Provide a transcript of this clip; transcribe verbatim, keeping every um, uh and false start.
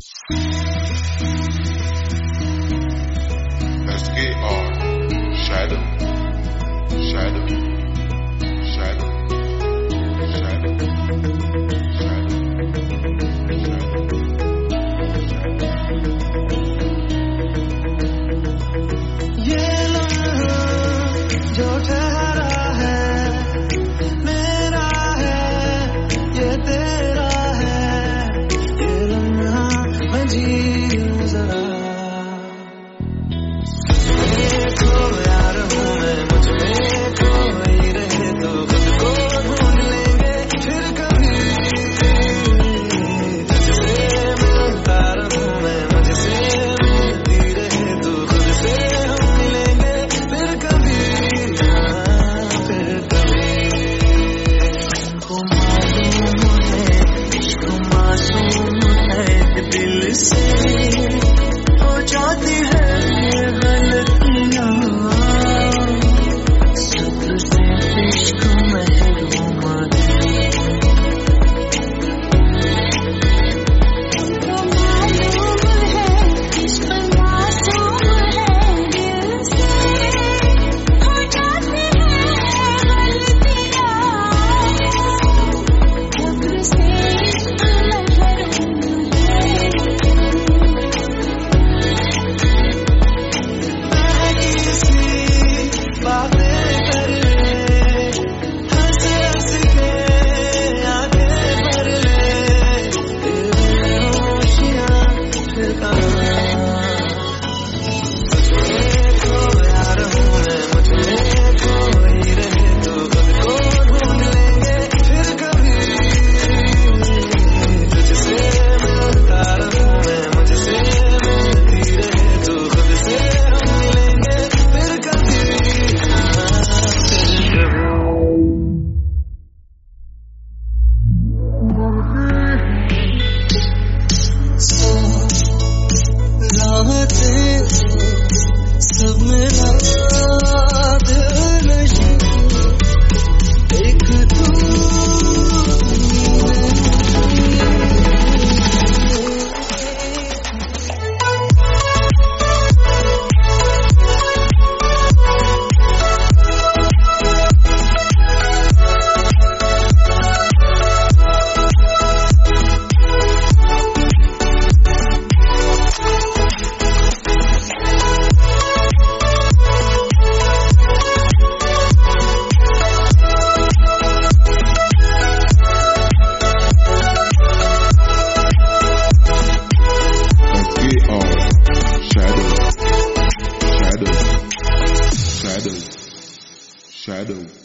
S K R Shadow Shadow Shadow Shadow Shadow ये लम्हा जो ठहरा है मेरा है, ये तेरा है, ये लम्हा मैं जी लूं जरा। देखो यार हूँ मैं, मुझ में खोई रहे तो खुद को ढूंढ लेंगे फिर कभी। तुझसे मिलता रहूं मैं, मुझसे मिलती रहे तो खुद से हम मिलेंगे फिर कभी, हाँ फिर कभी। को मालूम है इश्क मासूम है, दिल से हो जाती है ये गलतियाँ, सब्र से इश्क महरूम है। को मालूम है इश्क मासूम है, दिल से हो जाती है गलतियाँ, सब्र से इश्क महरूम है। किसी बातें कर ले, हंस हंस के आंखें भर ले, तेरे होशियाँ फिर कहाँ। मुझमें खोया रहूं मैं, मुझमें खोई रहे तो खुद को ढूंढ लेंगे फिर कभी। तुझसे मिलता रहूं मैं, मुझसे मिलती रहे तो खुद से हम मिलेंगे फिर कभी, हाँ फिर कभी। सौ राहतें सब मेरा दिल नशीं, एक तू S K R Shadow Shadow Shadow Shadow